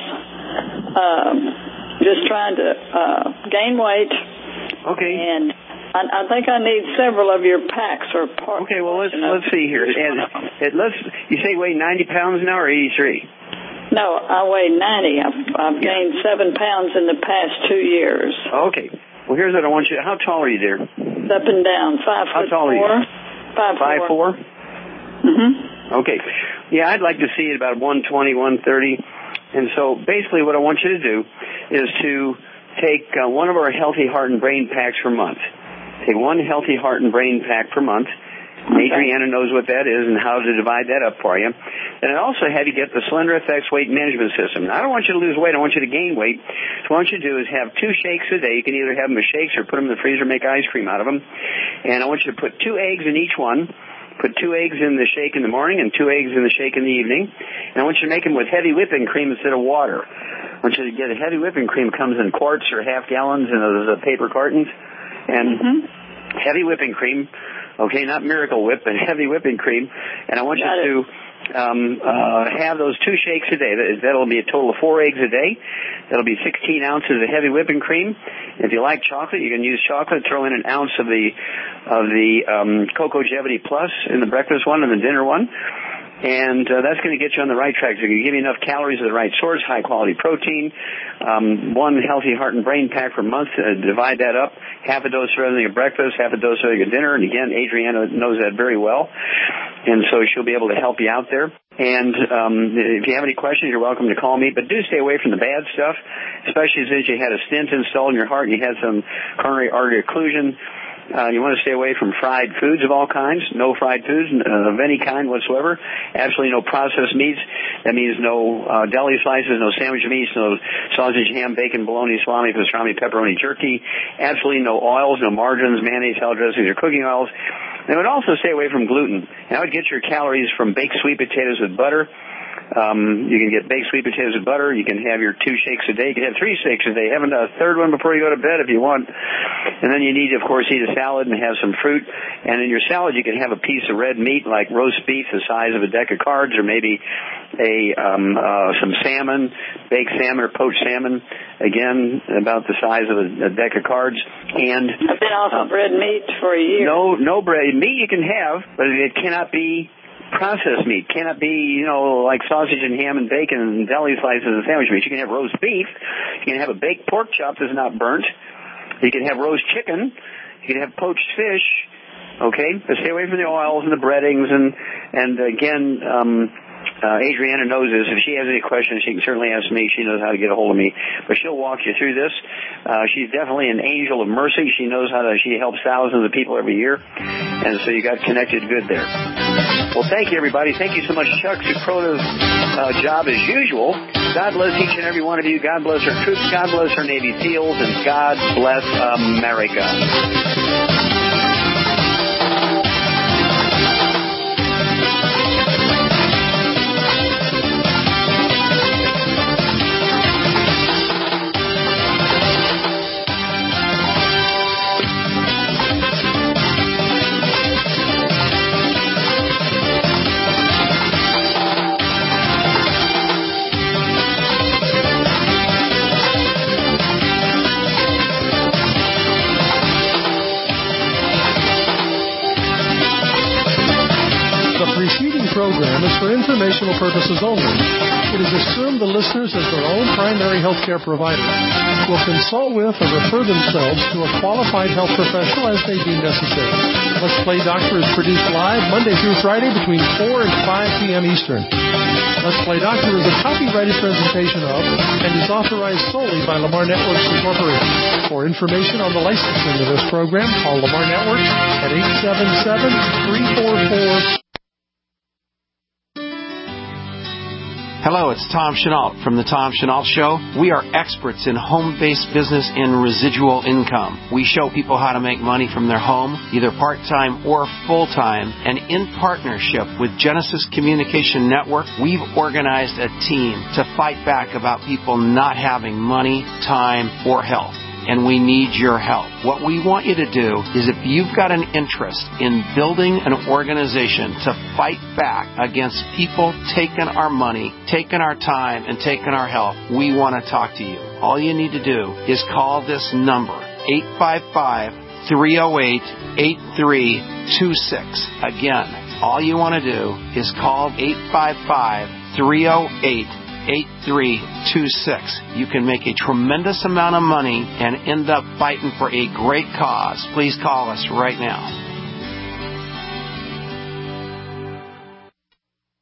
Just trying to gain weight. Okay. And I think I need several of your packs or parts. Okay, well, let's see here. You say weigh 90 pounds now or 83? No, I weigh 90. I've gained 7 pounds in the past 2 years. Okay. Well, here's what I want you to... How tall are you, dear? Up and down. 5'4". How tall are you? 5'4". Mm-hmm. Okay. Yeah, I'd like to see it about 120, 130. And so basically what I want you to do is to take one of our Healthy Heart and Brain packs per month. Take one Healthy Heart and Brain pack per month. Okay. Adriana knows what that is and how to divide that up for you. And I also have you get the Slender FX weight management system. Now, I don't want you to lose weight. I want you to gain weight. So what I want you to do is have 2 shakes a day. You can either have them as shakes or put them in the freezer, make ice cream out of them. And I want you to put 2 eggs in each one. Put 2 eggs in the shake in the morning and 2 eggs in the shake in the evening. And I want you to make them with heavy whipping cream instead of water. I want you to get a heavy whipping cream. It comes in quarts or half gallons in those paper cartons. And heavy whipping cream Okay, not Miracle Whip, but heavy whipping cream. And I want you to have those 2 shakes a day. That'll be a total of 4 eggs a day. That'll be 16 ounces of heavy whipping cream. If you like chocolate, you can use chocolate. Throw in an ounce of the Cocogevity Plus in the breakfast one and the dinner one. And that's going to get you on the right track. It's going to give you enough calories of the right source, high-quality protein, 1 healthy heart and brain pack per month. Divide that up, half a dose for everything at breakfast, half a dose for everything at dinner. And, again, Adriana knows that very well, and so she'll be able to help you out there. And if you have any questions, you're welcome to call me. But do stay away from the bad stuff, especially since you had a stent installed in your heart and you had some coronary artery occlusion. You want to stay away from fried foods of all kinds. No fried foods of any kind whatsoever. Absolutely no processed meats. That means no deli slices, no sandwich meats, no sausage, ham, bacon, bologna, salami, pastrami, pepperoni, jerky. Absolutely no oils, no margarines, mayonnaise, salad dressings, or cooking oils. And I would also stay away from gluten. And I would get your calories from baked sweet potatoes with butter. You can get baked sweet potatoes with butter. You can have your 2 shakes a day. You can have 3 shakes a day. Have a third one before you go to bed if you want. And then you need to, of course, eat a salad and have some fruit. And in your salad, you can have a piece of red meat like roast beef the size of a deck of cards, or maybe some salmon, baked salmon or poached salmon, again, about the size of a deck of cards. And I've been off of red meat for a year. No bread. Meat you can have, but it cannot be processed meat. Cannot be, like sausage and ham and bacon and deli slices and sandwich meat. You can have roast beef. You can have a baked pork chop that's not burnt. You can have roast chicken. You can have poached fish. Okay? But stay away from the oils and the breadings. And again, Adriana knows this. If she has any questions, she can certainly ask me. She knows how to get a hold of me. But she'll walk you through this. She's definitely an angel of mercy. She knows she helps thousands of people every year. And so you got connected good there. Well, thank you, everybody. Thank you so much, Chuck. Superlative job as usual. God bless each and every one of you. God bless our troops. God bless our Navy SEALs. And God bless America. Program is for informational purposes only. It is assumed the listeners, as their own primary health care provider, will consult with or refer themselves to a qualified health professional as they deem necessary. Let's Play Doctor is produced live Monday through Friday between 4 and 5 p.m. Eastern. Let's Play Doctor is a copyrighted presentation of and is authorized solely by Lamar Networks Incorporated. For information on the licensing of this program, call Lamar Networks at 877-344. Hello, it's Tom Chenault from The Tom Chenault Show. We are experts in home-based business and residual income. We show people how to make money from their home, either part-time or full-time. And in partnership with Genesis Communication Network, we've organized a team to fight back about people not having money, time, or health. And we need your help. What we want you to do is, if you've got an interest in building an organization to fight back against people taking our money, taking our time, and taking our health, we want to talk to you. All you need to do is call this number, 855-308-8326. Again, all you want to do is call 855-308-8326. You can make a tremendous amount of money and end up fighting for a great cause. Please call us right now.